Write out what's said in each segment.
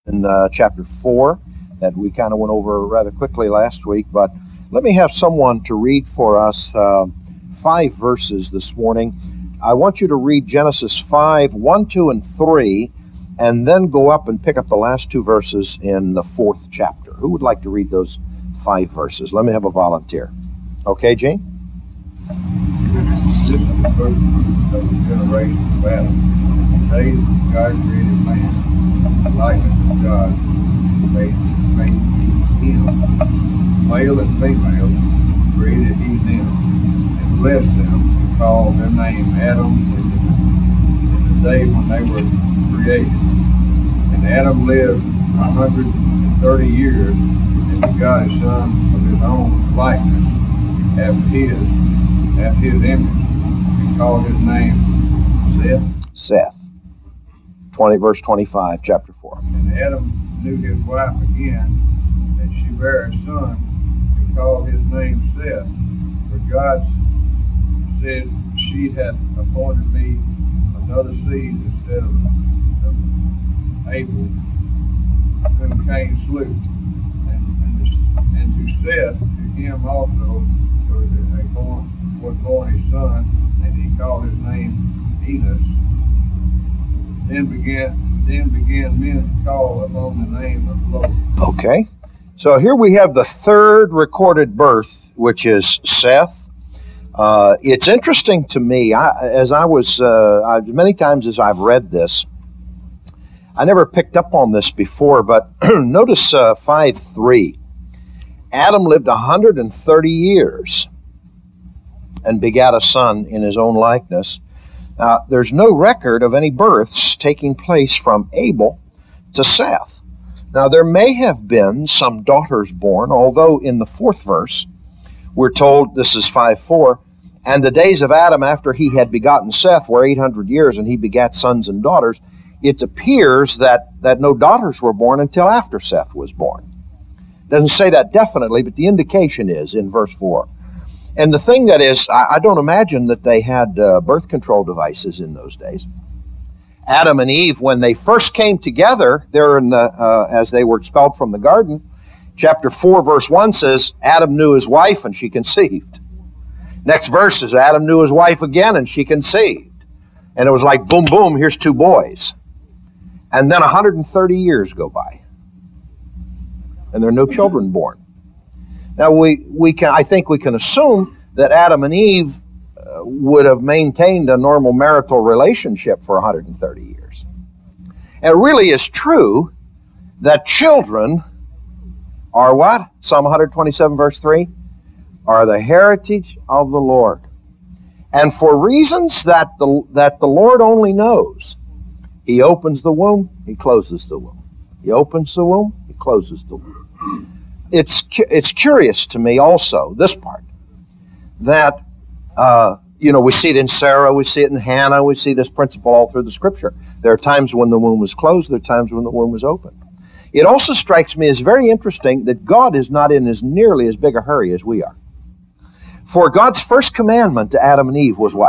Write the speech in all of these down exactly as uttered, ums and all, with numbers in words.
in uh, chapter four that we kind of went over rather quickly last week, but let me have someone to read for us uh, five verses this morning. I want you to read Genesis five, one, two, and three, and then go up and pick up the last two verses in the fourth chapter. Who would like to read those five verses? Let me have a volunteer. Okay, Gene? This is the first of the generation of Adam. The days that God created man, the likeness of God, made, made him. Male and female created he them, and blessed them, and called their name Adam in the, in the day when they were created. And Adam lived a hundred and thirty years, and begot a son of his own likeness, after his, after his image. Called his name Seth. Seth. twenty, verse twenty-five, chapter four. And Adam knew his wife again, and she bare a son, and called his name Seth. For God said, she hath appointed me another seed instead of, of Abel, whom Cain slew. And, and, to, and to Seth, to him also, was born, was born his son, and he called his name Enos. Then began then began men to call upon the name of the Lord. Okay. So here we have the third recorded birth, which is Seth. Uh, it's interesting to me, I, as I was, uh, I, many times as I've read this, I never picked up on this before, but notice uh, five three. Adam lived one hundred thirty years and begat a son in his own likeness. Now, there's no record of any births taking place from Abel to Seth. Now, there may have been some daughters born, although in the fourth verse, we're told, this is five four, and the days of Adam after he had begotten Seth were eight hundred years, and he begat sons and daughters. It appears that, that no daughters were born until after Seth was born. Doesn't say that definitely, but the indication is in verse four. And the thing that is, I, I don't imagine that they had uh, birth control devices in those days. Adam and Eve, when they first came together, there in the uh, as they were expelled from the garden, chapter four, verse one says, Adam knew his wife and she conceived. Next verse is Adam knew his wife again and she conceived. And it was like, boom, boom, here's two boys. And then one hundred thirty years go by. And there are no children born. Now, we, we can, I think we can assume that Adam and Eve uh, would have maintained a normal marital relationship for one hundred thirty years. And it really is true that children are what? Psalm one twenty-seven, verse three, are the heritage of the Lord. And for reasons that the, that the Lord only knows, He opens the womb, He closes the womb. He opens the womb, He closes the womb. It's it's curious to me also, this part, that, uh, you know, we see it in Sarah, we see it in Hannah, we see this principle all through the Scripture. There are times when the womb was closed, there are times when the womb was open. It also strikes me as very interesting that God is not in as nearly as big a hurry as we are. For God's first commandment to Adam and Eve was what?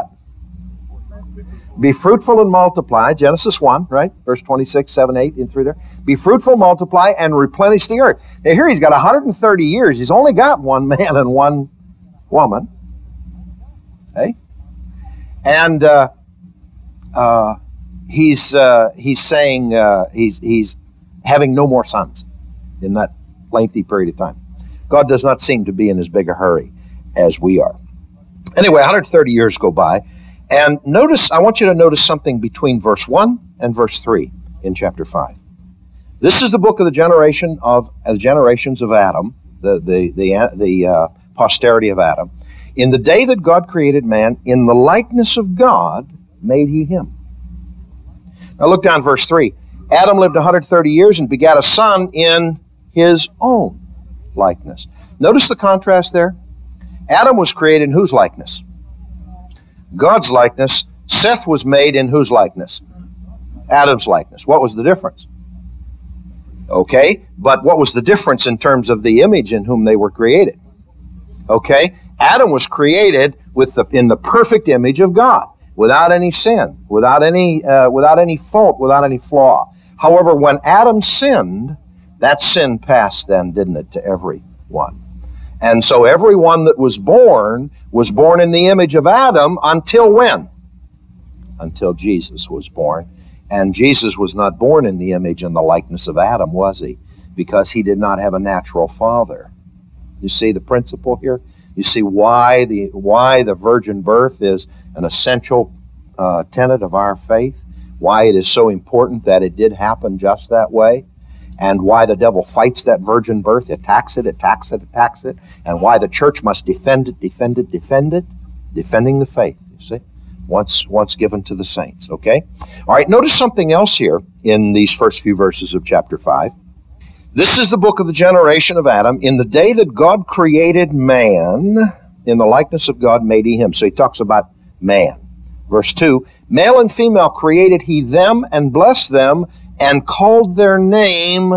Be fruitful and multiply, Genesis one, right? Verse twenty-six, seven, eight, in through there. Be fruitful, multiply, and replenish the earth. Now here he's got one hundred thirty years. He's only got one man and one woman. Okay? And uh, uh, he's uh, he's saying uh, he's, he's having no more sons in that lengthy period of time. God does not seem to be in as big a hurry as we are. Anyway, one hundred thirty years go by. And notice, I want you to notice something between verse one and verse three in chapter five. This is the book of the generation of uh, the generations of Adam, the the the, uh, the uh, posterity of Adam. In the day that God created man, in the likeness of God made He him. Now look down verse three. Adam lived one hundred thirty years and begat a son in his own likeness. Notice the contrast there. Adam was created in whose likeness? God's likeness. Seth was made in whose likeness? Adam's likeness. What was the difference? Okay, but what was the difference in terms of the image in whom they were created? Okay, Adam was created with the, in the perfect image of God, without any sin, without any, uh, without any fault, without any flaw. However, when Adam sinned, that sin passed then, didn't it, to everyone. And so everyone that was born was born in the image of Adam until when? Until Jesus was born. And Jesus was not born in the image and the likeness of Adam, was he? Because he did not have a natural father. You see the principle here? You see why the why the virgin birth is an essential uh, tenet of our faith? Why it is so important that it did happen just that way? And why the devil fights that virgin birth, attacks it, attacks it, attacks it, and why the church must defend it, defend it, defend it, defending the faith, you see, once, once given to the saints, okay? All right, notice something else here in these first few verses of chapter five. This is the book of the generation of Adam. In the day that God created man, in the likeness of God made he him. So he talks about man. Verse two, male and female created he them and blessed them, and called their name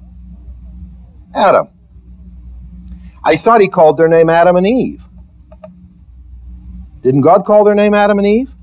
Adam. I thought he called their name Adam and Eve. Didn't God call their name Adam and Eve?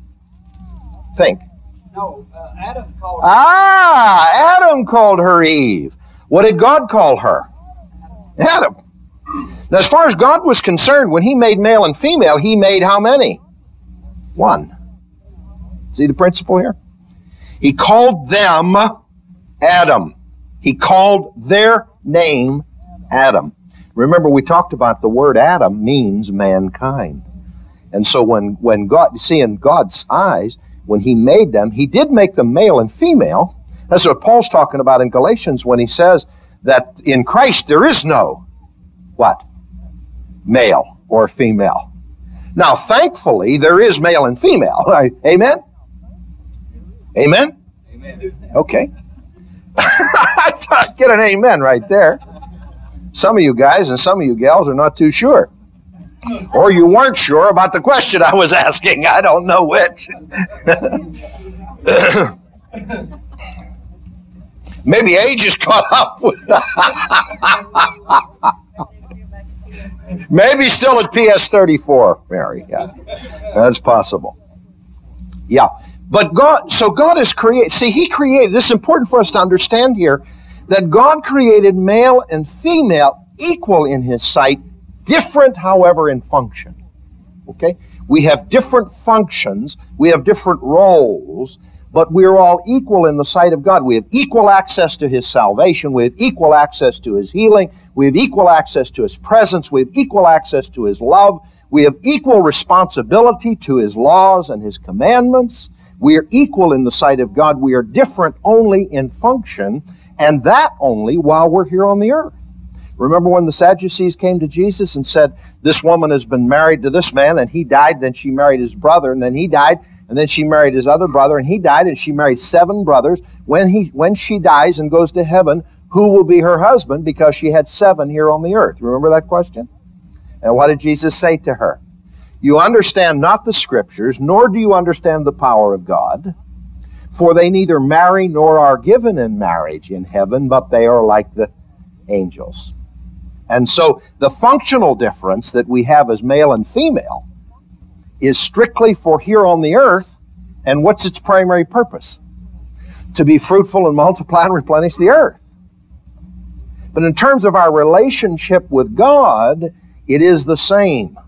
Think. No, uh, Adam called her. Ah, Adam called her Eve. What did God call her? Adam. Now, as far as God was concerned, when he made male and female, he made how many? One. See the principle here? He called them Adam. He called their name Adam. Remember, we talked about the word Adam means mankind. And so when, when God, you see, in God's eyes, when he made them, he did make them male and female. That's what Paul's talking about in Galatians when he says that in Christ there is no, what? Male or female. Now, thankfully, there is male and female. Right? Amen? Amen? Amen. Okay. I thought I'd get an amen right there. Some of you guys and some of you gals are not too sure. Or you weren't sure about the question I was asking. I don't know which. Maybe age is caught up with. Maybe still at P S thirty-four, Mary. Yeah, that's possible. Yeah. But God, so God has created, see, he created, this is important for us to understand here, that God created male and female equal in his sight, different, however, in function. Okay? We have different functions, we have different roles, but we're all equal in the sight of God. We have equal access to his salvation, we have equal access to his healing, we have equal access to his presence, we have equal access to his love, we have equal responsibility to his laws and his commandments. We are equal in the sight of God. We are different only in function, and that only while we're here on the earth. Remember when the Sadducees came to Jesus and said, this woman has been married to this man, and he died, then she married his brother, and then he died, and then she married his other brother, and he died, and she married seven brothers. When he, when she dies and goes to heaven, who will be her husband? Because she had seven here on the earth. Remember that question? And what did Jesus say to her? You understand not the Scriptures, nor do you understand the power of God, for they neither marry nor are given in marriage in heaven, but they are like the angels. And so the functional difference that we have as male and female is strictly for here on the earth, and what's its primary purpose? To be fruitful and multiply and replenish the earth. But in terms of our relationship with God, it is the same.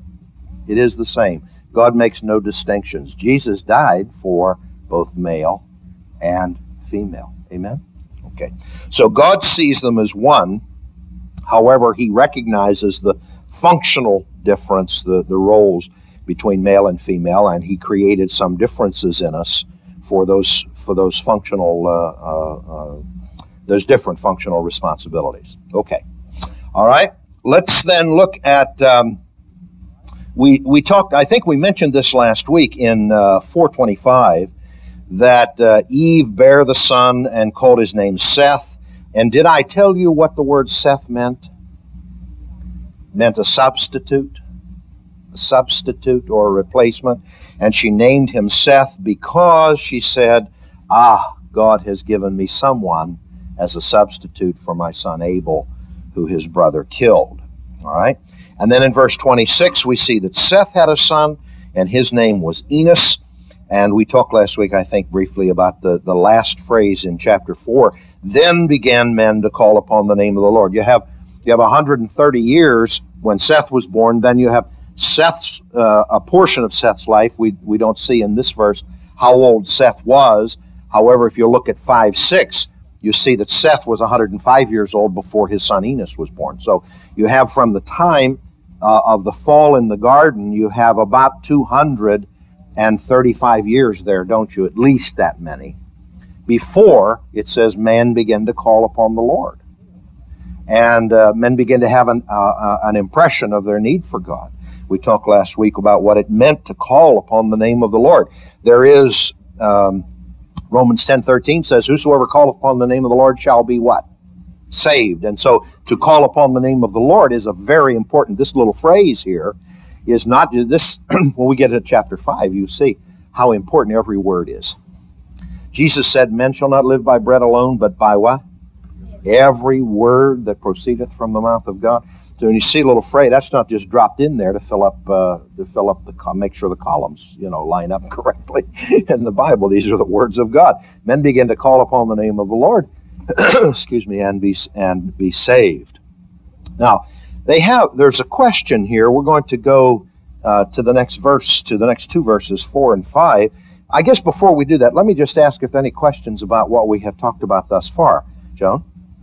It is the same. God makes no distinctions. Jesus died for both male and female. Amen? Okay. So God sees them as one. However, he recognizes the functional difference, the, the roles between male and female, and he created some differences in us for those for those functional, uh, uh, uh, those different functional responsibilities. Okay. All right. Let's then look at... Um, We we talked, I think we mentioned this last week in uh, four twenty-five, that uh, Eve bare the son and called his name Seth. And did I tell you what the word Seth meant? It meant a substitute, a substitute or a replacement. And she named him Seth because she said, ah, God has given me someone as a substitute for my son Abel, who his brother killed. All right? And then in verse twenty-six, we see that Seth had a son, and his name was Enos. And we talked last week, I think, briefly about the, the last phrase in chapter four. Then began men to call upon the name of the Lord. You have you have one hundred thirty years when Seth was born. Then you have Seth's uh, a portion of Seth's life. We we don't see in this verse how old Seth was. However, if you look at five six, you see that Seth was one hundred five years old before his son Enos was born. So you have from the time uh, of the fall in the garden, you have about two hundred thirty-five years there, don't you? At least that many. Before, it says, man began to call upon the Lord. And uh, men begin to have an, uh, uh, an impression of their need for God. We talked last week about what it meant to call upon the name of the Lord. There is, um, Romans ten thirteen says, whosoever calleth upon the name of the Lord shall be what? Saved. And so to call upon the name of the Lord is a very important, this little phrase here is not this. When we get to chapter five, you see how important every word is. Jesus said, men shall not live by bread alone, but by what? Every word that proceedeth from the mouth of God. So when you see a little phrase, that's not just dropped in there to fill up, uh, to fill up the, make sure the columns, you know, line up correctly in the Bible. These are the words of God. Men begin to call upon the name of the Lord, excuse me, and be and be saved. Now, they have. There's a question here. We're going to go uh, to the next verse, to the next two verses, four and five. I guess before we do that, let me just ask if any questions about what we have talked about thus far. Joan?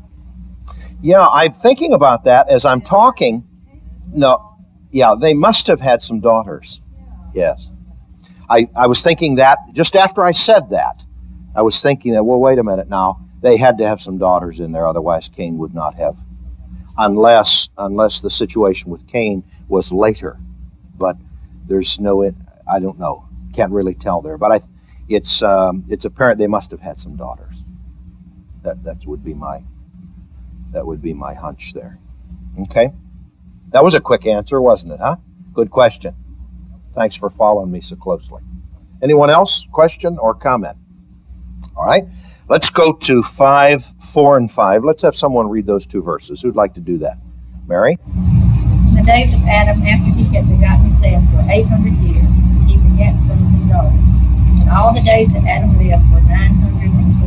Yeah, I'm thinking about that as I'm talking. No, yeah, they must have had some daughters. Yes. I, I was thinking that just after I said that, I was thinking that, well, wait a minute now. They had to have some daughters in there, otherwise Cain would not have. Unless, unless the situation with Cain was later. But there's no, I don't know. Can't really tell there. But I, it's um, it's apparent they must have had some daughters. That that would be my that would be my hunch there. Okay, that was a quick answer, wasn't it? Huh? Good question. Thanks for following me so closely. Anyone else? Question or comment? All right. Let's go to five, four, and five. Let's have someone read those two verses. Who'd like to do that? Mary? The days of Adam after he had begotten Seth were eight hundred years. He begat sons and daughters. And all the days that Adam lived were nine hundred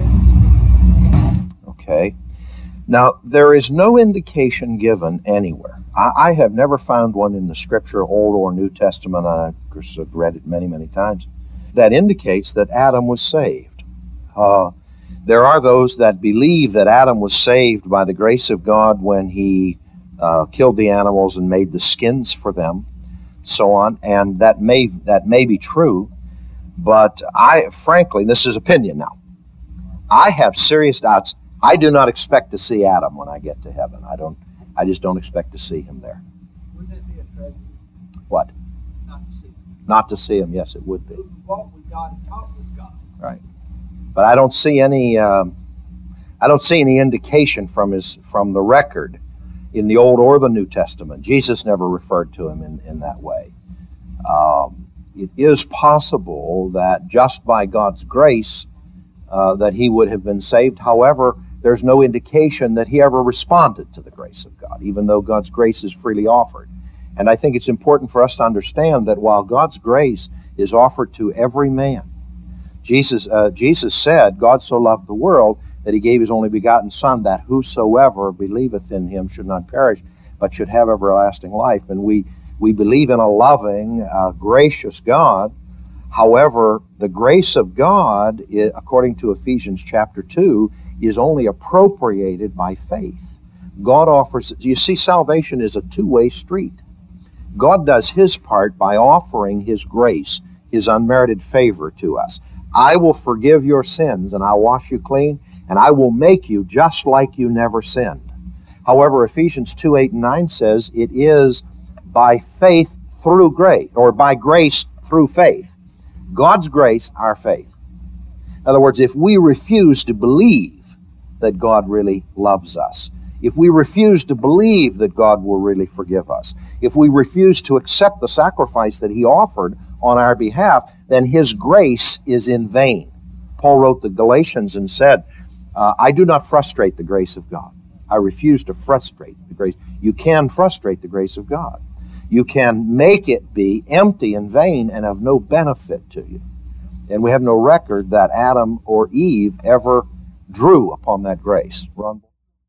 thirty years. Okay. Now, there is no indication given anywhere. I, I have never found one in the Scripture, Old or New Testament, and I, of course, have read it many, many times, that indicates that Adam was saved. Uh, There are those that believe that Adam was saved by the grace of God when he uh, killed the animals and made the skins for them, so on, and that may that may be true, but I, frankly, this is opinion now, I have serious doubts. I do not expect to see Adam when I get to heaven. I don't. I just don't expect to see him there. Wouldn't that be a tragedy? What? Not to see him. Not to see him, yes, it would be. Who walk with God and talk with God. Right. But I don't see any. Um, I don't see any indication from his from the record in the Old or the New Testament. Jesus never referred to him in, in that way. Um, it is possible that just by God's grace uh, that he would have been saved. However, there's no indication that he ever responded to the grace of God, even though God's grace is freely offered. And I think it's important for us to understand that while God's grace is offered to every man, Jesus, uh, Jesus said, God so loved the world that he gave his only begotten Son, that whosoever believeth in him should not perish, but should have everlasting life. And we, we believe in a loving, uh, gracious God. However, the grace of God, according to Ephesians chapter two, is only appropriated by faith. God offers, you see, salvation is a two-way street. God does his part by offering his grace, his unmerited favor to us. I will forgive your sins, and I'll wash you clean, and I will make you just like you never sinned. However, Ephesians two, eight, and nine says it is by faith through grace, or by grace through faith. God's grace, our faith. In other words, if we refuse to believe that God really loves us, if we refuse to believe that God will really forgive us, if we refuse to accept the sacrifice that he offered on our behalf, then his grace is in vain. Paul wrote to Galatians and said, uh, I do not frustrate the grace of God. I refuse to frustrate the grace. You can frustrate the grace of God. You can make it be empty and vain and of no benefit to you. And we have no record that Adam or Eve ever drew upon that grace. Ron?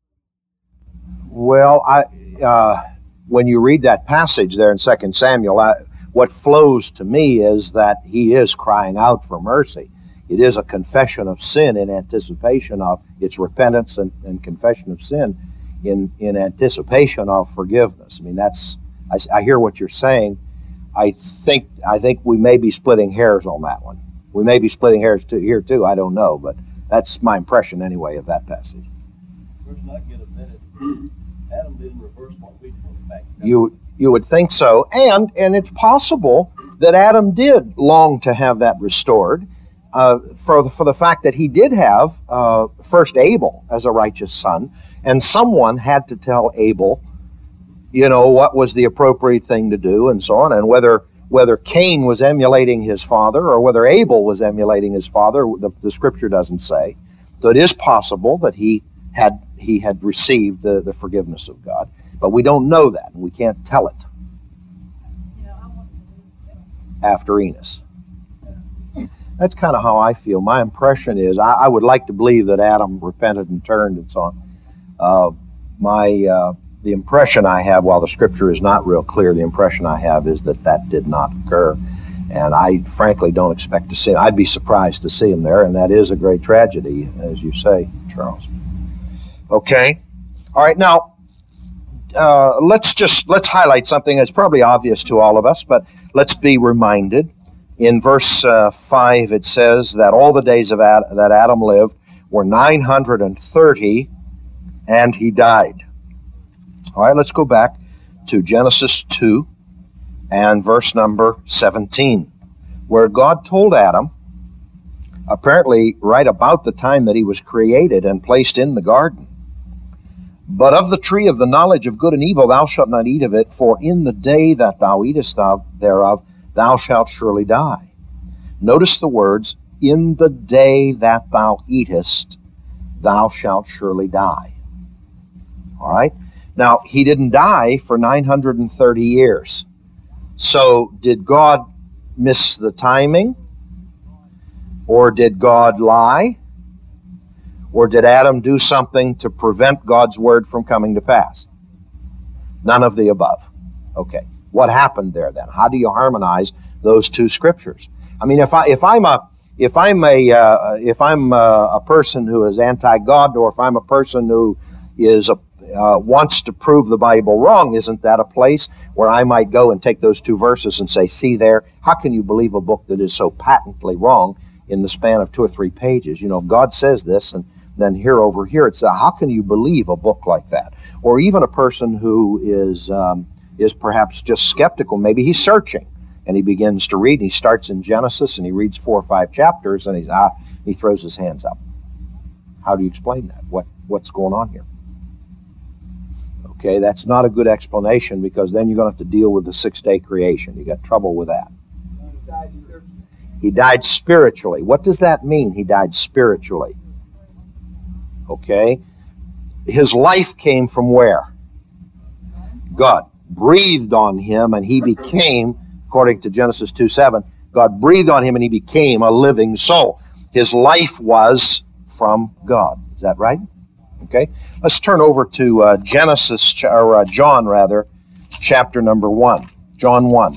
Well, I, uh, when you read that passage there in Second Samuel, I, what flows to me is that he is crying out for mercy. It is a confession of sin in anticipation of its repentance and, and confession of sin in, in anticipation of forgiveness. I mean, that's, I, I hear what you're saying. I think I think we may be splitting hairs on that one. We may be splitting hairs too, here too, I don't know, but that's my impression anyway of that passage. The person I get a minute, Adam didn't reverse what we did back. You you would think so, and and it's possible that Adam did long to have that restored, uh, for the, for the fact that he did have uh, first Abel as a righteous son, and someone had to tell Abel, you know, what was the appropriate thing to do, and so on, and whether whether Cain was emulating his father or whether Abel was emulating his father, the, the Scripture doesn't say. So it is possible that he had he had received the, the forgiveness of God. But we don't know that, and we can't tell it after Enos. That's kind of how I feel. My impression is, I, I would like to believe that Adam repented and turned and so on. Uh, my uh, the impression I have, while the Scripture is not real clear, the impression I have is that that did not occur. And I frankly don't expect to see him. I'd be surprised to see him there, and that is a great tragedy, as you say, Charles. Okay. All right, now, Uh, let's just, let's highlight something that's probably obvious to all of us, but let's be reminded. In verse uh, five, it says that all the days of Ad- that Adam lived were nine hundred thirty, and he died. All right, let's go back to Genesis two and verse number seventeen, where God told Adam, apparently right about the time that he was created and placed in the garden, "But of the tree of the knowledge of good and evil thou shalt not eat of it, for in the day that thou eatest of thereof thou shalt surely die." Notice the words, "in the day that thou eatest thou shalt surely die." All right? Now, he didn't die for nine hundred thirty years. So did God miss the timing? Or did God lie? Or did Adam do something to prevent God's word from coming to pass? None of the above. Okay. What happened there then? How do you harmonize those two scriptures? I mean, if I if I'm a if I'm a uh, if I'm a, a person who is anti-God, or if I'm a person who is a uh, wants to prove the Bible wrong, isn't that a place where I might go and take those two verses and say, "See there, how can you believe a book that is so patently wrong in the span of two or three pages? You know, if God says this, and then here over here, it's uh, how can you believe a book like that?" Or even a person who is um, is perhaps just skeptical. Maybe he's searching, and he begins to read, and he starts in Genesis, and he reads four or five chapters, and he's, ah, he throws his hands up. How do you explain that? What What's going on here? Okay, that's not a good explanation, because then you're going to have to deal with the six-day creation. You got trouble with that. He died spiritually. What does that mean, he died spiritually? Okay. His life came from where? God breathed on him, and he became, according to Genesis two seven, God breathed on him and he became a living soul. His life was from God. Is that right? Okay. Let's turn over to uh, Genesis, or uh, John rather, chapter number one. John one.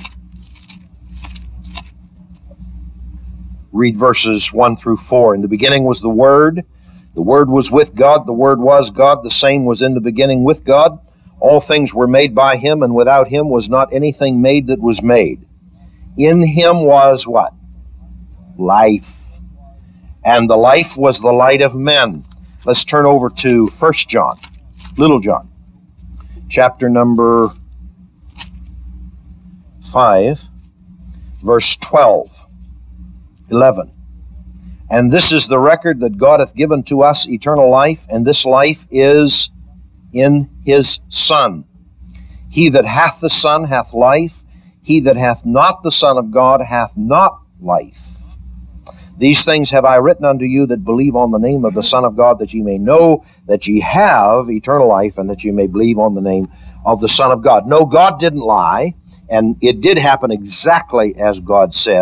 Read verses one through four. "In the beginning was the Word. The Word was with God. The Word was God. The same was in the beginning with God. All things were made by him, and without him was not anything made that was made. In him was" what? "Life. And the life was the light of men." Let's turn over to First John, Little John, chapter number five, verse twelve, eleven. "And this is the record that God hath given to us, eternal life, and this life is in his Son. He that hath the Son hath life. He that hath not the Son of God hath not life. These things have I written unto you that believe on the name of the Son of God, that ye may know that ye have eternal life, and that ye may believe on the name of the Son of God." No, God didn't lie, and it did happen exactly as God said.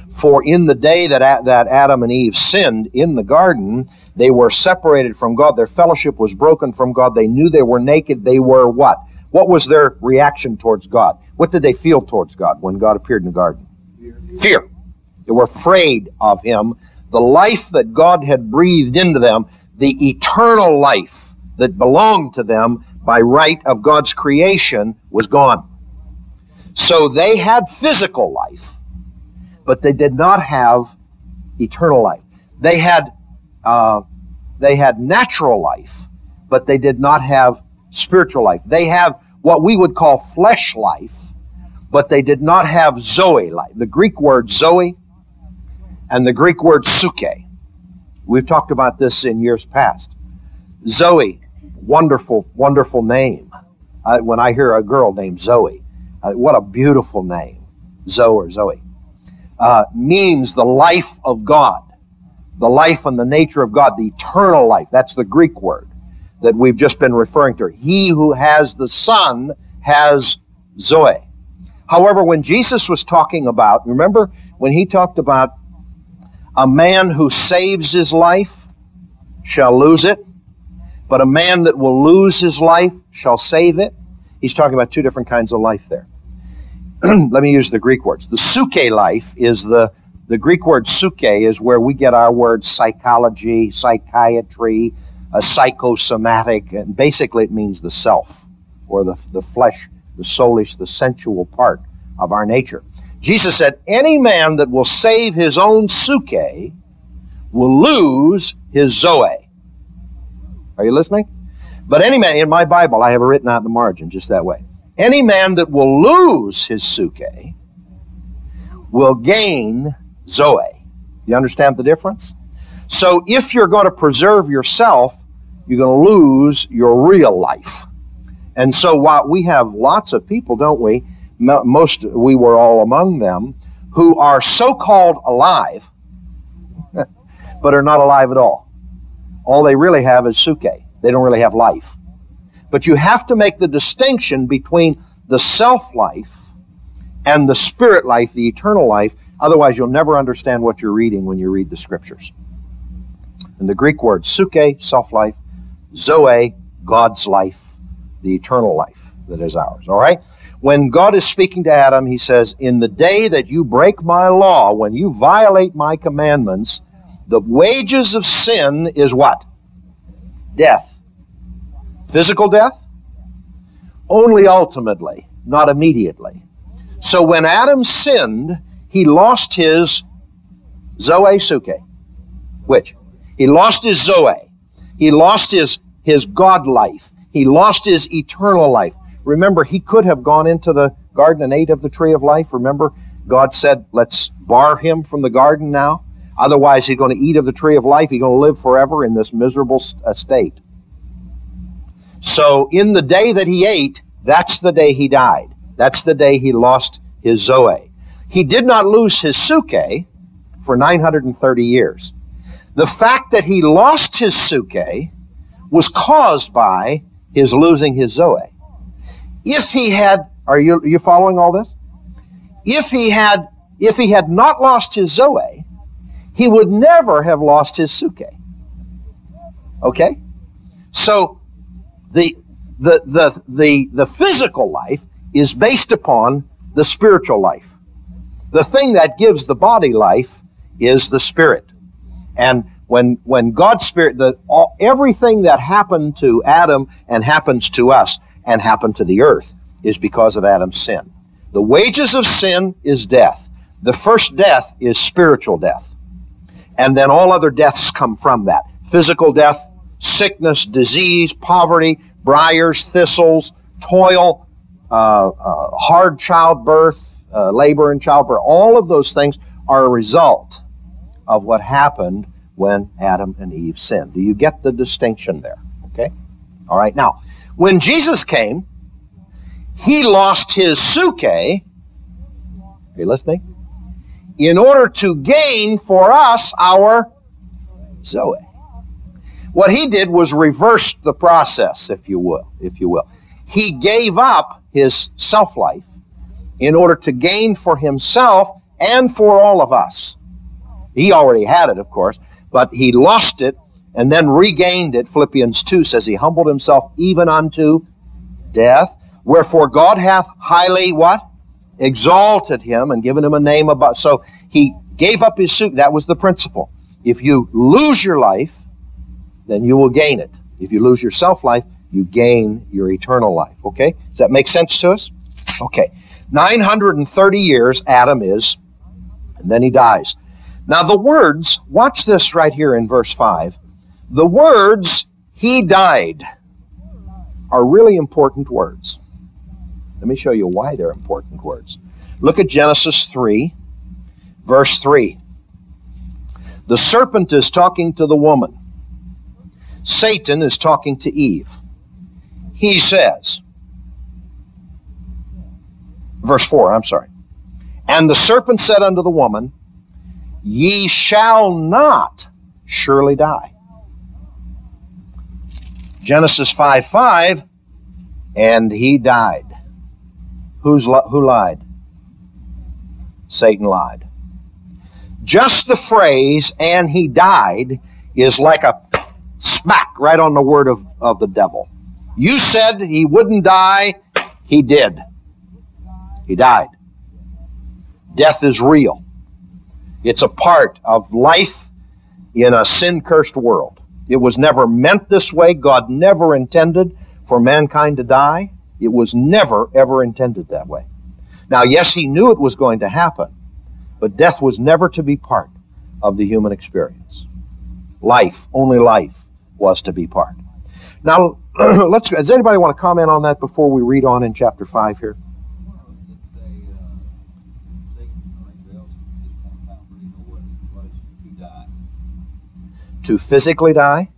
For in the day that, A- that Adam and Eve sinned in the garden, they were separated from God. Their fellowship was broken from God. They knew they were naked. They were what? What was their reaction towards God? What did they feel towards God when God appeared in the garden? Fear. They were afraid of Him. The life that God had breathed into them, the eternal life that belonged to them by right of God's creation, was gone. So they had physical life, but they did not have eternal life. They had uh, they had natural life, but they did not have spiritual life. They have what we would call flesh life, but they did not have Zoe life. The Greek word Zoe and the Greek word suke. We've talked about this in years past. Zoe, wonderful, wonderful name. Uh, when I hear a girl named Zoe, uh, what a beautiful name, Zoe or Zoe. Uh, means the life of God, the life and the nature of God, the eternal life. That's the Greek word that we've just been referring to. He who has the Son has Zoe. However, when Jesus was talking about, remember when He talked about a man who saves his life shall lose it, but a man that will lose his life shall save it. He's talking about two different kinds of life there. Let me use the Greek words. The suke life is the, the Greek word suke is where we get our words psychology, psychiatry, a psychosomatic, and basically it means the self, or the, the flesh, the soulish, the sensual part of our nature. Jesus said, any man that will save his own suke will lose his Zoe. Are you listening? But any man, in my Bible, I have it written out in the margin just that way. Any man that will lose his suke will gain Zoe. You understand the difference? So if you're going to preserve yourself, you're going to lose your real life. And so while we have lots of people, don't we, most, we were all among them, who are so-called alive, but are not alive at all. All they really have is suke. They don't really have life. But you have to make the distinction between the self-life and the spirit life, the eternal life. Otherwise, you'll never understand what you're reading when you read the Scriptures. And the Greek word suke, self-life, Zoe, God's life, the eternal life that is ours. All right? When God is speaking to Adam, He says, in the day that you break my law, when you violate my commandments, the wages of sin is what? Death. Physical death? Only ultimately, not immediately. So when Adam sinned, he lost his Zoe suke. Which? He lost his Zoe. He lost his, his God life. He lost his eternal life. Remember, he could have gone into the garden and ate of the tree of life. Remember, God said, let's bar him from the garden now. Otherwise, he's going to eat of the tree of life. He's going to live forever in this miserable state. So in the day that he ate, that's the day he died. That's the day he lost his Zoe. He did not lose his suke for nine hundred thirty years. The fact that he lost his suke was caused by his losing his Zoe. If he had, are you, are you following all this? If he had, if he had not lost his Zoe, he would never have lost his suke. Okay? So the the the the the physical life is based upon the spiritual life. The thing that gives the body life is the Spirit. And when when God's Spirit, the all, everything that happened to Adam and happens to us and happened to the earth is because of Adam's sin. The wages of sin is death. The first death is spiritual death. And then all other deaths come from that. Physical death, sickness, disease, poverty, briars, thistles, toil, uh, uh, hard childbirth, uh, labor and childbirth. All of those things are a result of what happened when Adam and Eve sinned. Do you get the distinction there? Okay? All right. Now, when Jesus came, he lost his suke. Are you listening? In order to gain for us our Zoe. What he did was reverse the process, if you will, if you will. He gave up his self-life in order to gain for himself and for all of us. He already had it, of course, but he lost it and then regained it. Philippians two says he humbled himself even unto death. Wherefore God hath highly what? Exalted him and given him a name above. So he gave up his suit. That was the principle. If you lose your life, then you will gain it. If you lose your self-life, you gain your eternal life. Okay? Does that make sense to us? Okay. nine hundred thirty years Adam is, and then he dies. Now the words, watch this right here in verse five. The words, he died, are really important words. Let me show you why they're important words. Look at Genesis three, verse three. The serpent is talking to the woman. Satan is talking to Eve. He says, verse four, I'm sorry. And the serpent said unto the woman, ye shall not surely die. Genesis five five, and he died. Who's, who lied? Satan lied. Just the phrase, and he died, is like a smack right on the word of, of the devil. You said he wouldn't die. He did. He died. Death is real. It's a part of life in a sin-cursed world. It was never meant this way. God never intended for mankind to die. It was never, ever intended that way. Now, yes, he knew it was going to happen, but death was never to be part of the human experience. Life, only life, was to be part. Now, let's. Does anybody want to comment on that before we read on in chapter five here? To physically die?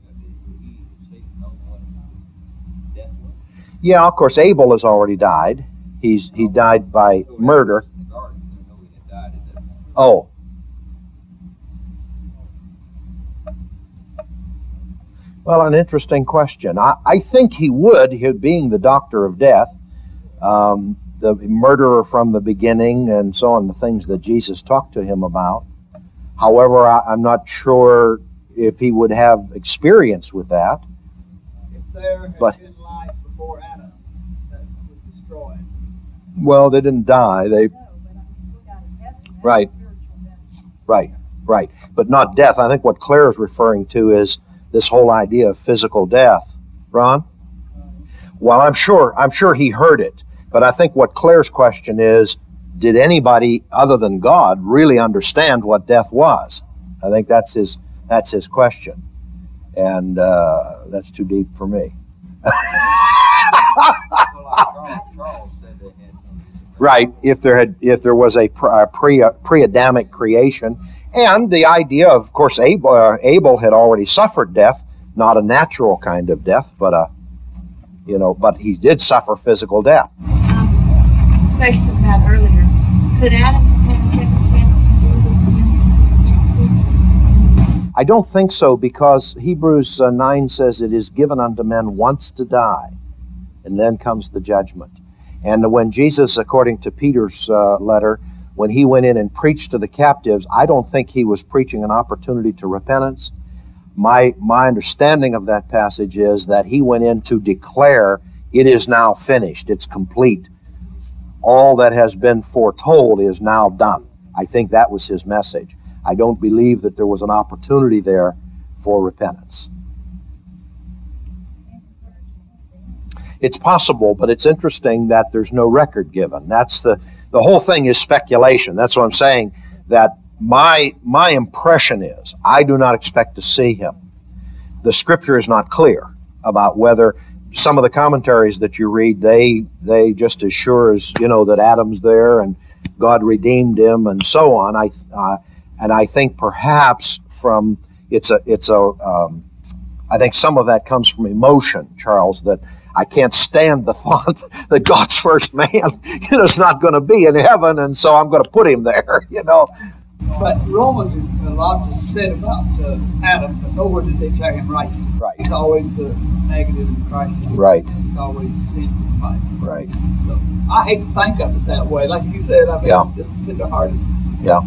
Yeah, of course, Abel has already died. He's he died by murder. Oh. Well, an interesting question. I, I think he would, he, being the doctor of death, um, the murderer from the beginning and so on, the things that Jesus talked to him about. However, I, I'm not sure if he would have experience with that. If there had But- been life before Adam, that was destroyed. Well, they didn't die. They Right. Right, right. But not death. I think what Claire is referring to is this whole idea of physical death. Ron? Well, I'm sure, I'm sure he heard it. But I think what Claire's question is, did anybody other than God really understand what death was? I think that's his, that's his question. And uh, that's too deep for me. Right, if there had, if there was a pre pre-Adamic creation, and the idea, of, of course, Abel, uh, Abel had already suffered death, not a natural kind of death, but a, you know, but he did suffer physical death. Um, question about earlier. Could Adam have a second chance to do this? I don't think so, because Hebrews uh, nine says it is given unto men once to die, and then comes the judgment. And when Jesus, according to Peter's uh, letter, when he went in and preached to the captives, I don't think he was preaching an opportunity to repentance. My, my understanding of that passage is that he went in to declare, it is now finished, it's complete. All that has been foretold is now done. I think that was his message. I don't believe that there was an opportunity there for repentance. It's possible, but it's interesting that there's no record given. That's the, the whole thing is speculation. That's what I'm saying, that my, my impression is, I do not expect to see him. The scripture is not clear about whether some of the commentaries that you read, they, they just as sure as, you know, that Adam's there and God redeemed him and so on. I, uh, and I think perhaps from, it's a, it's a, um, I think some of that comes from emotion, Charles, that I can't stand the thought that God's first man, you know, is not going to be in heaven, and so I'm going to put him there, you know. But Romans is a lot said about uh, Adam, but nowhere did they tell him righteous. Right. He's always the negative in Christ. Right. He's always sinful. Right. So I hate to think of it that way. Like you said, I mean, Yeah. just tender-hearted. Yeah.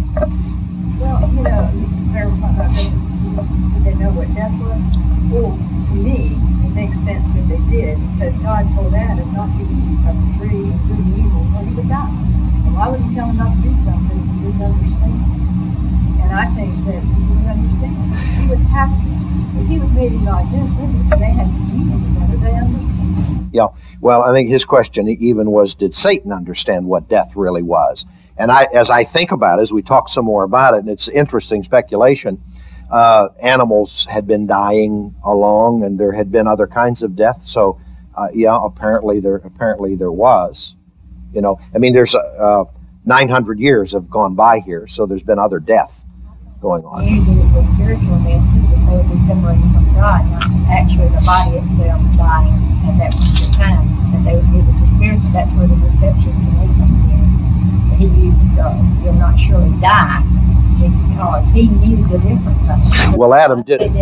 Well, you know, there was something about this, did they know what death was? Well, to me, it makes sense that they did, because God told Adam not to eat of the tree of good and evil, or he would die. And why would he tell him not to do something if he didn't understand? And I think that he would understand. He would have to. If he was made in God's image and they had to eat together, they understand. Yeah. Well, I think his question even was, did Satan understand what death really was? And I, as I think about it, as we talk some more about it, and it's interesting speculation, uh, animals had been dying along, and there had been other kinds of death. So, uh, yeah, apparently there apparently there was. You know, I mean, there's uh, nine hundred years have gone by here, so there's been other death going on. Usually it was spiritual death too, that they would be separated from God, not actually the body itself dying at that particular time. That they would give it to spiritual. That's where the deception to me comes in. He used, uh, will not surely die, because he knew the difference. Well, Adam did it.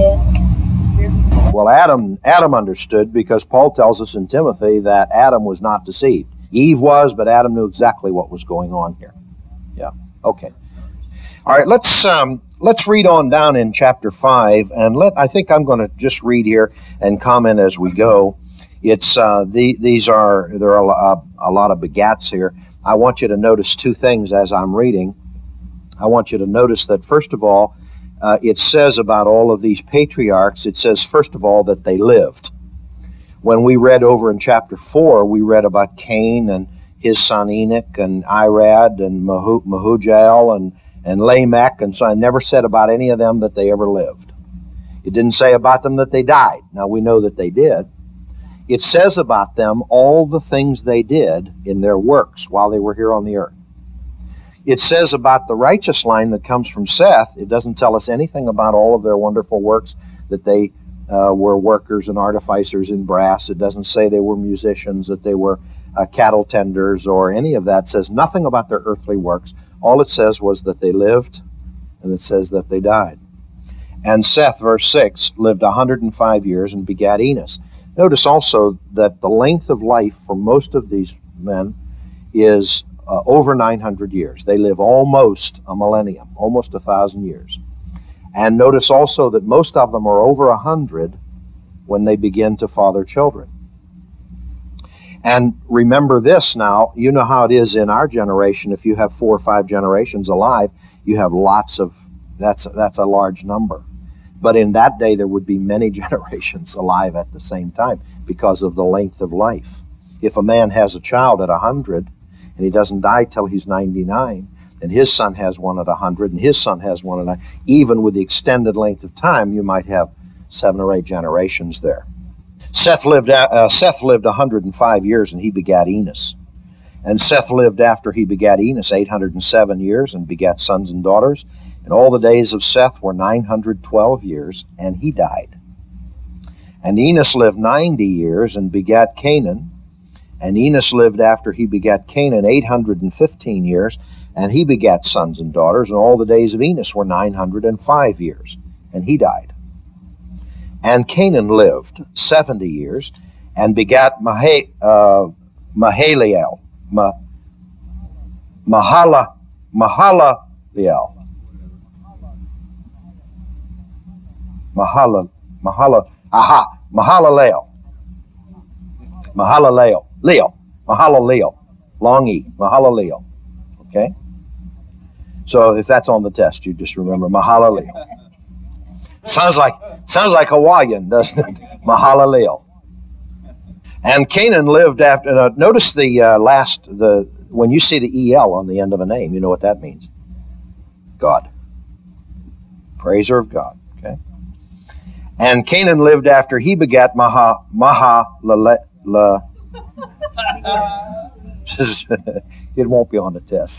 Well, Adam, Adam understood, because Paul tells us in Timothy that Adam was not deceived. Eve was, but Adam knew exactly what was going on here. Yeah. Okay. All right. Let's um, let's read on down in chapter five, and let I think I'm going to just read here and comment as we go. It's uh, the these are there are a, a lot of begats here. I want you to notice two things as I'm reading. I want you to notice that, first of all, uh, it says about all of these patriarchs, it says, first of all, that they lived. When we read over in chapter four, we read about Cain and his son Enoch and Irad and Mahu- Mahujael and, and Lamech, and so I never said about any of them that they ever lived. It didn't say about them that they died. Now, we know that they did. It says about them all the things they did in their works while they were here on the earth. It says about the righteous line that comes from Seth, it doesn't tell us anything about all of their wonderful works, that they uh, were workers and artificers in brass. It doesn't say they were musicians, that they were uh, cattle tenders, or any of that. It says nothing about their earthly works. All it says was that they lived, and it says that they died. And Seth, verse six, lived one hundred five years and begat Enos. Notice also that the length of life for most of these men is uh, over nine hundred years. They live almost a millennium, almost a thousand years. And notice also that most of them are over one hundred when they begin to father children. And remember this now, you know how it is in our generation. If you have four or five generations alive, you have lots of, that's, that's a large number. But in that day, there would be many generations alive at the same time because of the length of life. If a man has a child at one hundred and he doesn't die till he's ninety-nine, and his son has one at one hundred and his son has one at nine, even with the extended length of time, you might have seven or eight generations there. Seth lived, uh, Seth lived one hundred five years and he begat Enos. And Seth lived after he begat Enos eight hundred seven years and begat sons and daughters. And all the days of Seth were nine hundred twelve years, and he died. And Enos lived ninety years and begat Canaan. And Enos lived after he begat Canaan eight hundred fifteen years, and he begat sons and daughters. And all the days of Enos were nine hundred five years, and he died. And Canaan lived seventy years, and begat Maha- uh, Mahaliel, Ma- Mahala, Mahalaliel. Mahala, Mahala, aha, Mahalalel. Mahalalel, Leo, Mahalalel, long E, Mahalalel. Okay? So if that's on the test, you just remember Mahalalel. Sounds like, sounds like Hawaiian, doesn't it? Mahalalel. And Canaan lived after, uh, notice the uh, last, the when you see the E L on the end of a name, you know what that means. God. Praiser of God. Okay? And Canaan lived after he begat Maha, Maha, la, la, la. It won't be on the test.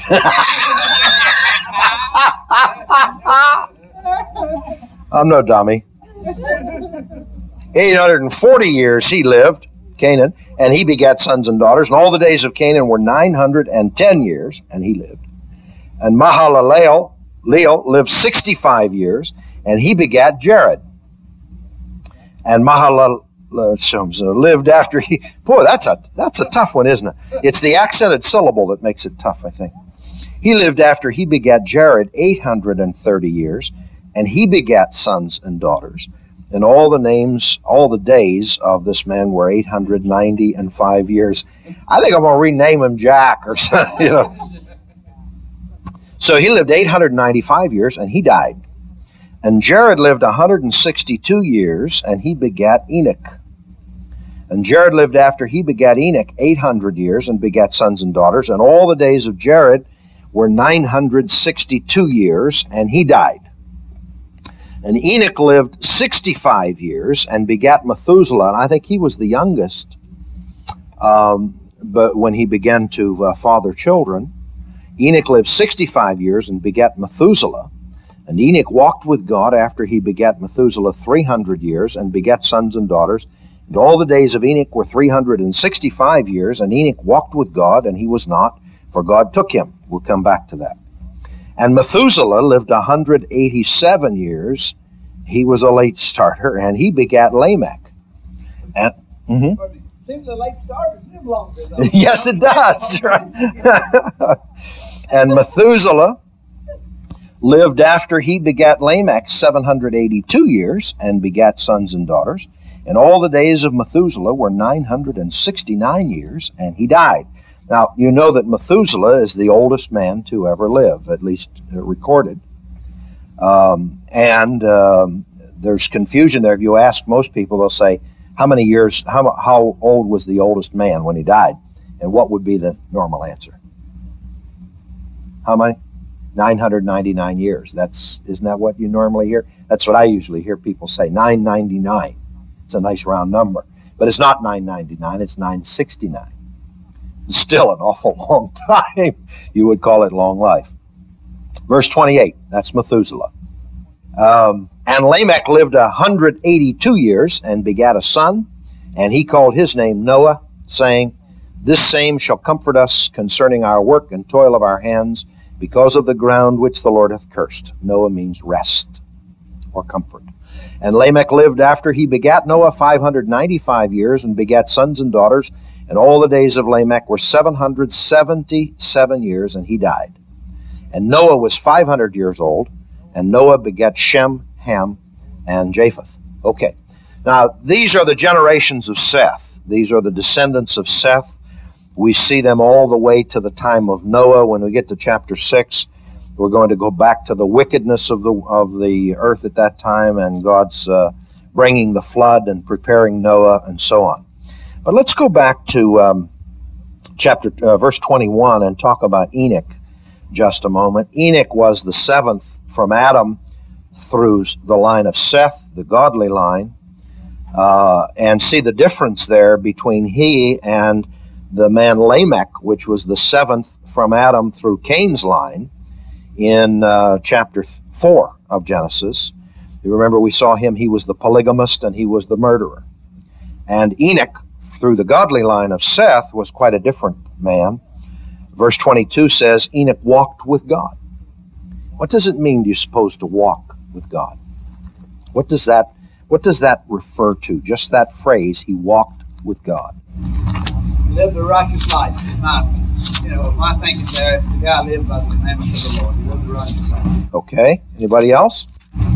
I'm no dummy. eight hundred forty years he lived, Canaan, and he begat sons and daughters. And all the days of Canaan were nine hundred ten years, and he lived. And Mahalalel, Leo, lived sixty-five years, and he begat Jared. And Mahalalel lived after he... Boy, that's a, that's a tough one, isn't it? It's the accented syllable that makes it tough, I think. He lived after he begat Jared eight hundred thirty years, and he begat sons and daughters. And all the names, all the days of this man were eight hundred ninety and five years. I think I'm going to rename him Jack or something, you know. So he lived eight hundred ninety-five years, and he died. And Jared lived one hundred sixty-two years, and he begat Enoch. And Jared lived after he begat Enoch eight hundred years, and begat sons and daughters. And all the days of Jared were nine hundred sixty-two years, and he died. And Enoch lived sixty-five years and begat Methuselah, and I think he was the youngest. Um, but when he began to uh, father children, Enoch lived sixty-five years and begat Methuselah. And Enoch walked with God after he begat Methuselah three hundred years and begat sons and daughters. And all the days of Enoch were three hundred sixty-five years, and Enoch walked with God, and he was not, for God took him. We'll come back to that. And Methuselah lived one hundred eighty-seven years. He was a late starter, and he begat Lamech. And, mm-hmm. But it seems the late starters live longer, though. Yes, it does. Right? And Methuselah lived after he begat Lamech seven hundred eighty-two years, and begat sons and daughters. And all the days of Methuselah were nine hundred sixty-nine years, and he died. Now, you know that Methuselah is the oldest man to ever live, at least recorded. Um, and um, there's confusion there. If you ask most people, they'll say, how many years, how, how old was the oldest man when he died? And what would be the normal answer? How many? nine hundred ninety-nine years. That's, isn't that what you normally hear? That's what I usually hear people say, nine ninety-nine. It's a nice round number. But it's not nine ninety-nine, it's nine sixty-nine. Still an awful long time. You would call it long life. Verse twenty-eight, that's Methuselah. Um, and Lamech lived one hundred eighty-two years and begat a son, and he called his name Noah, saying, this same shall comfort us concerning our work and toil of our hands, because of the ground which the Lord hath cursed. Noah means rest or comfort. And Lamech lived after he begat Noah five hundred ninety-five years, and begat sons and daughters. And all the days of Lamech were seven hundred seventy-seven years, and he died. And Noah was five hundred years old, and Noah begat Shem, Ham, and Japheth. Okay. Now, these are the generations of Seth. These are the descendants of Seth. We see them all the way to the time of Noah. When we get to chapter six, we're going to go back to the wickedness of the of the earth at that time, and God's uh, bringing the flood and preparing Noah and so on. But let's go back to um, chapter uh, verse twenty-one and talk about Enoch just a moment. Enoch was the seventh from Adam through the line of Seth, the godly line, uh, and see the difference there between he and the man Lamech, which was the seventh from Adam through Cain's line in uh, chapter four of Genesis. You remember we saw him, he was the polygamist and he was the murderer. And Enoch, through the godly line of Seth, was quite a different man. Verse twenty-two says, Enoch walked with God. What does it mean, do you suppose, to walk with God? What does that, what does that refer to? Just that phrase, he walked with God. Live the righteous life. My, you know, my thinking there, the guy lived by the commandments of the Lord. He lived the righteous life. Okay. Anybody else?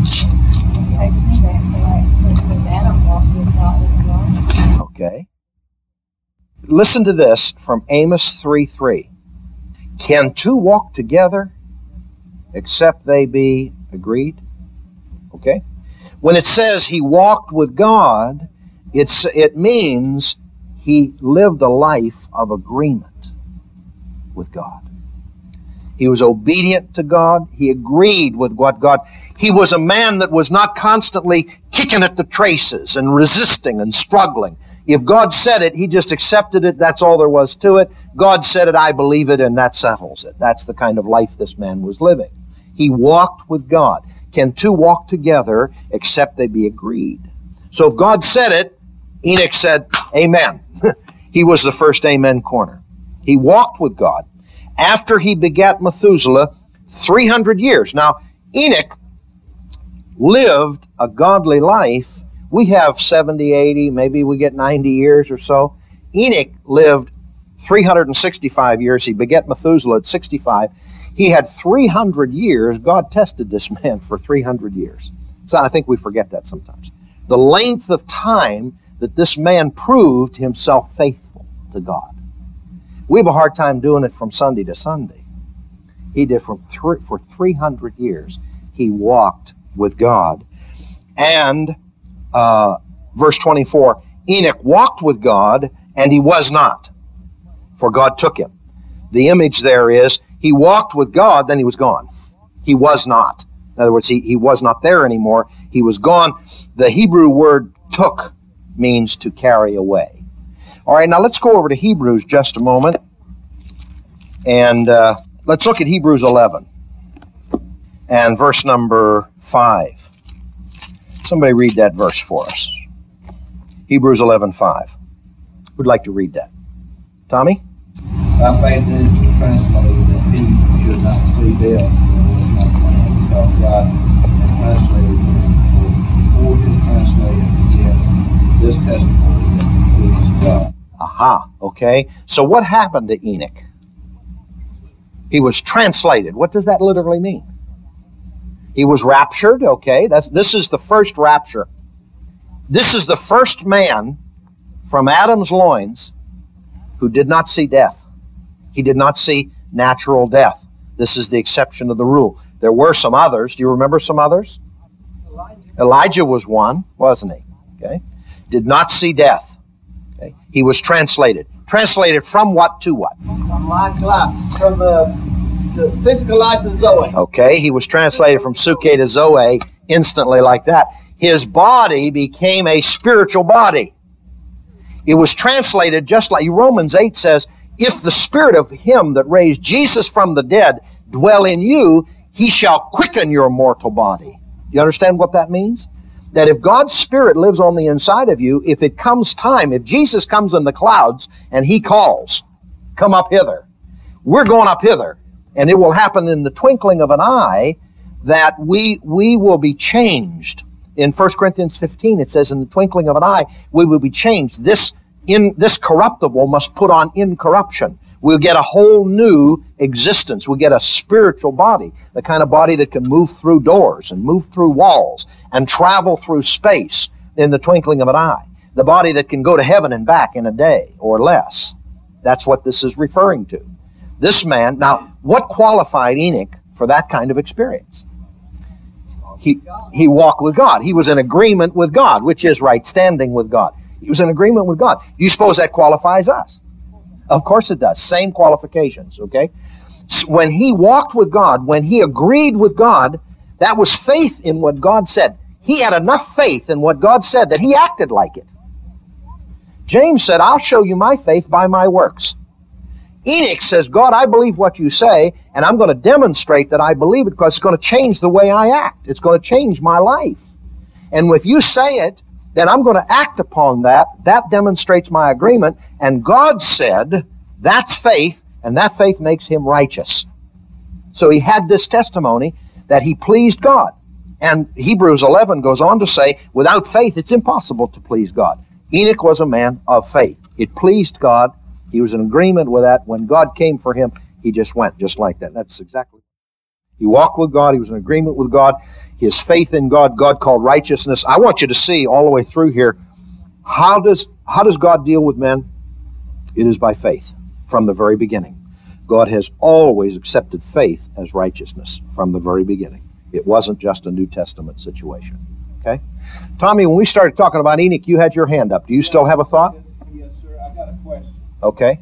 Okay. Listen to this from Amos three three. Can two walk together except they be agreed? Okay. When it says he walked with God, it's, it means he lived a life of agreement with God. He was obedient to God. He agreed with what God... He was a man that was not constantly kicking at the traces and resisting and struggling. If God said it, he just accepted it. That's all there was to it. God said it, I believe it, and that settles it. That's the kind of life this man was living. He walked with God. Can two walk together except they be agreed? So if God said it, Enoch said, amen. He was the first amen corner. He walked with God. After he begat Methuselah, three hundred years. Now, Enoch lived a godly life. We have seventy, eighty, maybe we get ninety years or so. Enoch lived three hundred sixty-five years. He begat Methuselah at sixty-five. He He had three hundred years. God tested this man for three hundred years. So I think we forget that sometimes. The length of time that this man proved himself faithful to God. We have a hard time doing it from Sunday to Sunday. He did from three, for three hundred years. He walked with God. And uh, verse twenty-four, Enoch walked with God, and he was not, for God took him. The image there is, he walked with God, then he was gone. He was not. In other words, he, he was not there anymore. He was gone. The Hebrew word took means to carry away. All right, now let's go over to Hebrews just a moment. And uh, let's look at Hebrews eleven and verse number five. Somebody read that verse for us. Hebrews eleven five. Who'd like to read that? Tommy? By faith then it was translated that he should not see death, and was not planned, because God had translated him. For before his translated yet this testimony that he pleased God. Aha, okay. So what happened to Enoch? He was translated. What does that literally mean? He was raptured, okay. That's, this is the first rapture. This is the first man from Adam's loins who did not see death. He did not see natural death. This is the exception of the rule. There were some others. Do you remember some others? Elijah, Elijah was one, wasn't he? Okay. Did not see death. Okay. He was translated. Translated from what to what? From life to life. From the, the physical life to Zoe. Okay. He was translated from Suke to Zoe instantly like that. His body became a spiritual body. It was translated just like Romans eight says, if the spirit of him that raised Jesus from the dead dwell in you, he shall quicken your mortal body. You understand what that means? That if God's Spirit lives on the inside of you, if it comes time, if Jesus comes in the clouds and he calls, come up hither, we're going up hither. And it will happen in the twinkling of an eye that we, we will be changed. In First Corinthians fifteen, it says, in the twinkling of an eye, we will be changed. This in this corruptible must put on incorruption. We'll get a whole new existence. We'll get a spiritual body, the kind of body that can move through doors and move through walls and travel through space in the twinkling of an eye. The body that can go to heaven and back in a day or less. That's what this is referring to. This man, now, what qualified Enoch for that kind of experience? He, he walked with God. He was in agreement with God, which is right standing with God. He was in agreement with God. You suppose that qualifies us? Of course it does. Same qualifications, okay? So when he walked with God, when he agreed with God, that was faith in what God said. He had enough faith in what God said that he acted like it. James said, I'll show you my faith by my works. Enoch says, God, I believe what you say, and I'm going to demonstrate that I believe it because it's going to change the way I act. It's going to change my life. And if you say it, then I'm going to act upon that. That demonstrates my agreement. And God said, that's faith, and that faith makes him righteous. So he had this testimony that he pleased God. And Hebrews eleven goes on to say, without faith, it's impossible to please God. Enoch was a man of faith. It pleased God. He was in agreement with that. When God came for him, he just went just like that. That's exactly. He walked with God. He was in agreement with God. His faith in God, God called righteousness. I want you to see all the way through here, how does, how does God deal with men? It is by faith from the very beginning. God has always accepted faith as righteousness from the very beginning. It wasn't just a New Testament situation. Okay? Tommy, when we started talking about Enoch, you had your hand up. Do you still have a thought? Yes, sir. I got a question. Okay.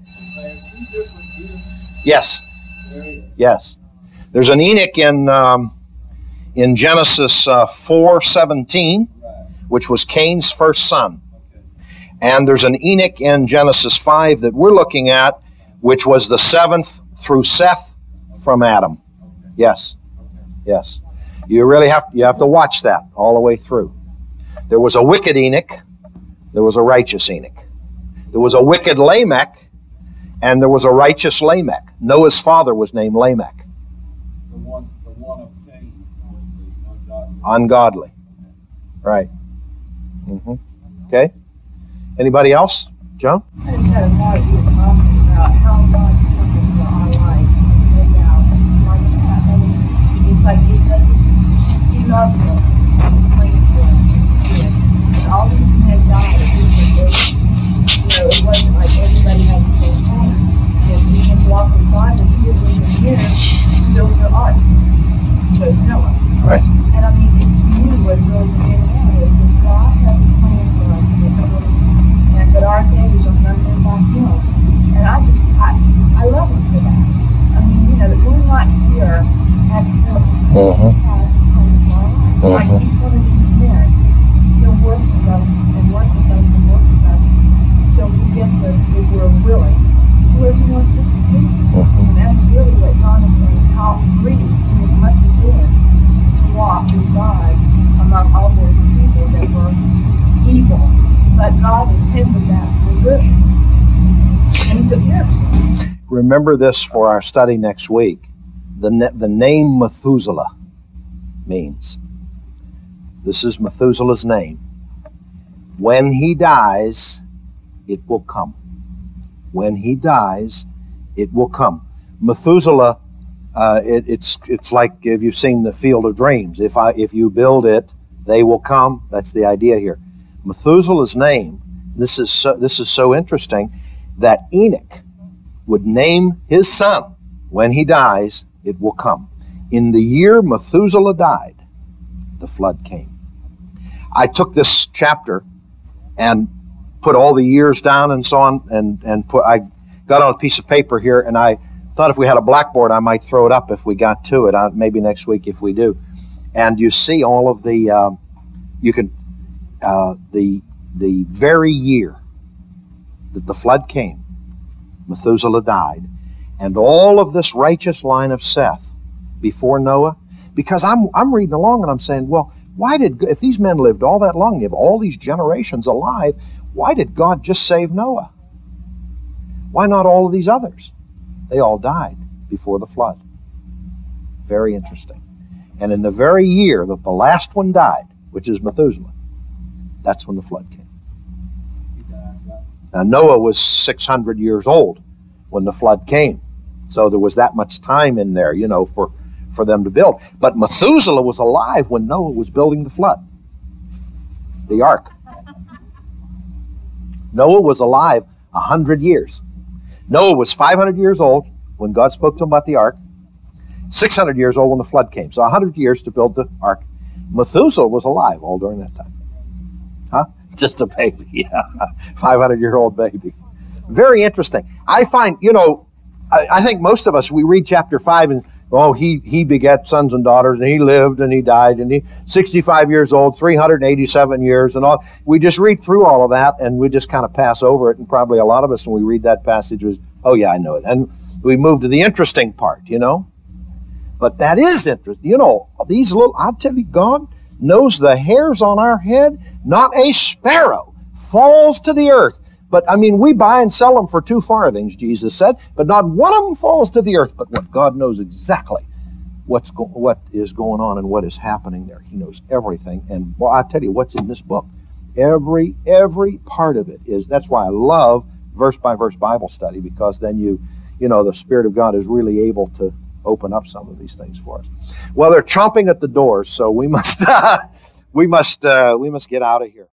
There's Yes. Yes. There's an Enoch in um, in Genesis uh, four seventeen, which was Cain's first son. And there's an Enoch in Genesis five that we're looking at, which was the seventh through Seth from Adam. Yes. Yes. You really have, you have to watch that all the way through. There was a wicked Enoch. There was a righteous Enoch. There was a wicked Lamech, and there was a righteous Lamech. Noah's father was named Lamech. The one, the one of Cain was the ungodly. Ungodly. Right. Mm-hmm. Okay. Anybody else? John? I just had a thought you were talking about how God comes into our life and laid out like like he does. He loves us. He has a plan for us to be good. And all these men died at different ages. You know, it wasn't like everybody had the same time. And we can walk with God, and he was in the year to build the ark. Chose Noah. Right. And I mean, it, to me, what's really standing out is that God has a plan for us, and that our days are numbered by Him. And I just, I, I love Him for that. I mean, you know, that we're not here accidentally. Mm-hmm. He has a plan for our life. Mm-hmm. Like each one of these men, He'll work with us and work with us and work with us till He gets us, if we're willing, where He wants us to be. Mm-hmm. And that's really what God has done, how free it must have been to walk with God among all those people that were evil. But God intended that for good. And He took care of us. Remember this for our study next week. The, na- the name Methuselah means, this is Methuselah's name. When he dies, it will come. When he dies, it will come. Methuselah, uh, it, it's it's like if you've seen the Field of Dreams. If I if you build it, they will come. That's the idea here. Methuselah's name. This is so, this is so interesting that Enoch would name his son when he dies. It will come. In the year Methuselah died, the flood came. I took this chapter and put all the years down and so on, and and put I got on a piece of paper here, and I thought if we had a blackboard, I might throw it up if we got to it. Uh, maybe next week if we do. And you see all of the uh, you can uh, the the very year that the flood came, Methuselah died, and all of this righteous line of Seth before Noah. Because I'm I'm reading along and I'm saying, well, why did if these men lived all that long, you have all these generations alive? Why did God just save Noah? Why not all of these others? They all died before the flood. Very interesting. And in the very year that the last one died, which is Methuselah, that's when the flood came. Now Noah was six hundred years old when the flood came. So there was that much time in there, you know, for, for them to build. But Methuselah was alive when Noah was building the flood, the ark. Noah was alive a hundred years. Noah was five hundred years old when God spoke to him about the ark, six hundred years old when the flood came. So a hundred years to build the ark. Methuselah was alive all during that time. Huh? Just a baby, yeah. five hundred year old baby. Very interesting. I find, you know, I, I think most of us, we read chapter five and, oh, he, he begat sons and daughters, and he lived and he died, and he sixty-five years old, three hundred eighty-seven years, and all. We just read through all of that, and we just kind of pass over it, and probably a lot of us, when we read that passage, was, oh, yeah, I know it. And we move to the interesting part, you know. But that is interesting. You know, these little, I tell you, God knows the hairs on our head. Not a sparrow falls to the earth. But, I mean, we buy and sell them for two farthings, Jesus said, but not one of them falls to the earth. But what God knows exactly what's go- what is going on and what is happening there. He knows everything. And, well, I tell you, what's in this book? Every, every part of it is, that's why I love verse-by-verse Bible study, because then you, you know, the Spirit of God is really able to open up some of these things for us. Well, they're chomping at the doors, so we must, we must, uh, we must get out of here.